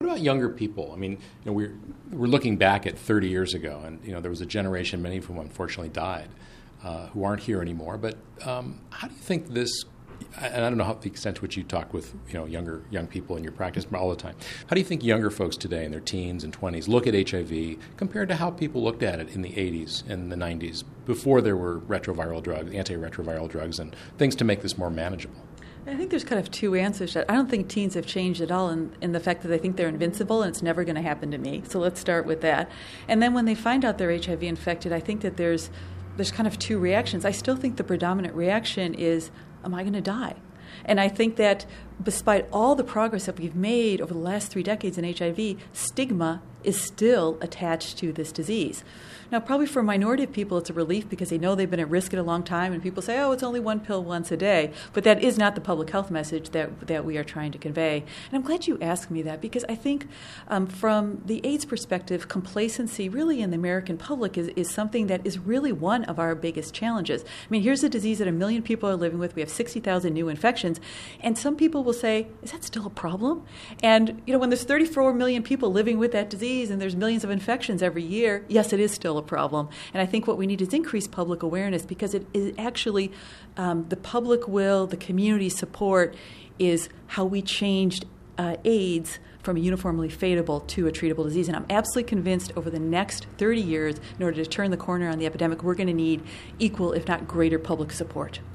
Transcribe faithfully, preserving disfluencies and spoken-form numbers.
about younger people? I mean, you know, we're we're looking back at thirty years ago, and you know there was a generation, many of whom unfortunately died, uh, who aren't here anymore. But um, how do you think this? And I don't know how the extent to which you talk with you know younger young people in your practice all the time. How do you think younger folks today in their teens and twenties look at H I V compared to how people looked at it in the eighties and the nineties before there were retroviral drugs, antiretroviral drugs, and things to make this more manageable? I think there's kind of two answers. I don't think teens have changed at all in, in the fact that they think they're invincible and it's never going to happen to me. So let's start with that. And then when they find out they're H I V infected, I think that there's there's kind of two reactions. I still think the predominant reaction is, am I going to die? And I think that despite all the progress that we've made over the last three decades in H I V, stigma is still attached to this disease. Now, probably for a minority of people, it's a relief because they know they've been at risk at a long time, and people say, oh, it's only one pill once a day. But that is not the public health message that, that we are trying to convey. And I'm glad you asked me that because I think um, from the AIDS perspective, complacency really in the American public is, is something that is really one of our biggest challenges. I mean, here's a disease that a million people are living with. We have sixty thousand new infections. And some people will say, is that still a problem? And, you know, when there's thirty-four million people living with that disease and there's millions of infections every year, yes, it is still a problem. And I think what we need is increased public awareness because it is actually um, the public will, the community support is how we changed uh, AIDS from a uniformly fatable to a treatable disease. And I'm absolutely convinced over the next thirty years, in order to turn the corner on the epidemic, we're going to need equal, if not greater, public support.